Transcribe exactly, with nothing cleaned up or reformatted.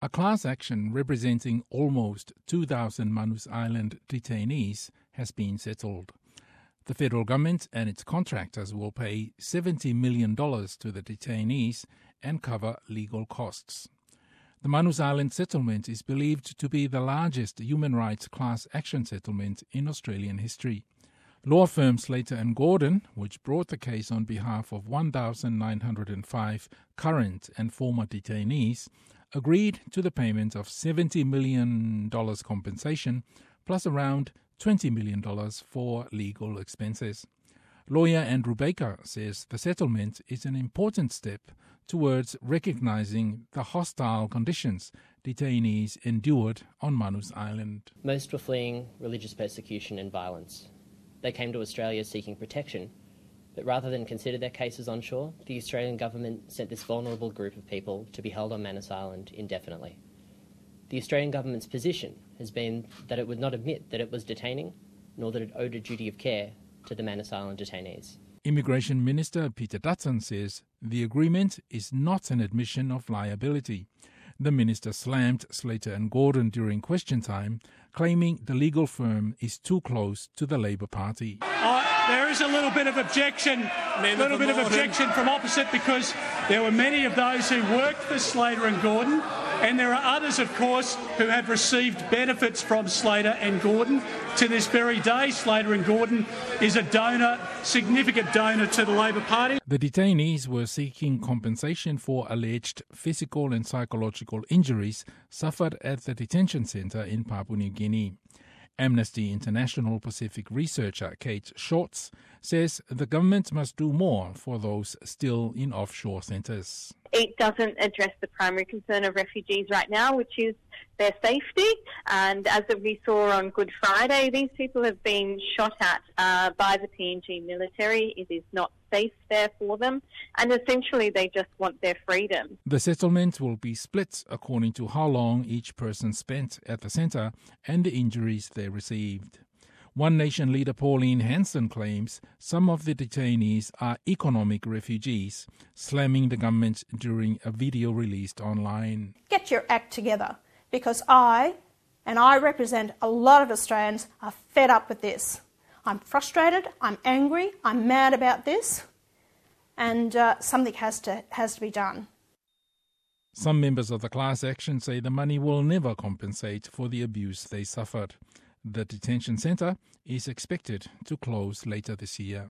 A class action representing almost two thousand Manus Island detainees has been settled. The federal government and its contractors will pay seventy million dollars to the detainees and cover legal costs. The Manus Island settlement is believed to be the largest human rights class action settlement in Australian history. Law firm Slater and Gordon, which brought the case on behalf of one thousand nine hundred five current and former detainees, agreed to the payment of seventy million dollars compensation plus around twenty million dollars for legal expenses. Lawyer Andrew Baker says the settlement is an important step towards recognising the hostile conditions detainees endured on Manus Island. Most were fleeing religious persecution and violence. They came to Australia seeking protection, but rather than consider their cases on shore, the Australian government sent this vulnerable group of people to be held on Manus Island indefinitely. The Australian government's position has been that it would not admit that it was detaining, nor that it owed a duty of care to the Manus Island detainees. Immigration Minister Peter Dutton says the agreement is not an admission of liability. The minister slammed Slater and Gordon during question time, claiming the legal firm is too close to the Labor Party. Uh, there is a little bit of objection, a little bit of objection from opposite, because there were many of those who worked for Slater and Gordon, and there are others, of course, who have received benefits from Slater and Gordon. To this very day, Slater and Gordon is a donor, significant donor to the Labor Party. The detainees were seeking compensation for alleged physical and psychological injuries suffered at the detention centre in Papua New Guinea. Amnesty International Pacific researcher Kate Shorts says the government must do more for those still in offshore centres. It doesn't address the primary concern of refugees right now, which is their safety. And as we saw on Good Friday, these people have been shot at uh, by the P N G military. It is not safe there for them. And essentially, they just want their freedom. The settlement will be split according to how long each person spent at the centre and the injuries they received. One Nation leader Pauline Hanson claims some of the detainees are economic refugees, slamming the government during a video released online. Get your act together, because I, and I represent a lot of Australians, are fed up with this. I'm frustrated, I'm angry, I'm mad about this, and uh, something has to, has to be done. Some members of the class action say the money will never compensate for the abuse they suffered. The detention centre is expected to close later this year.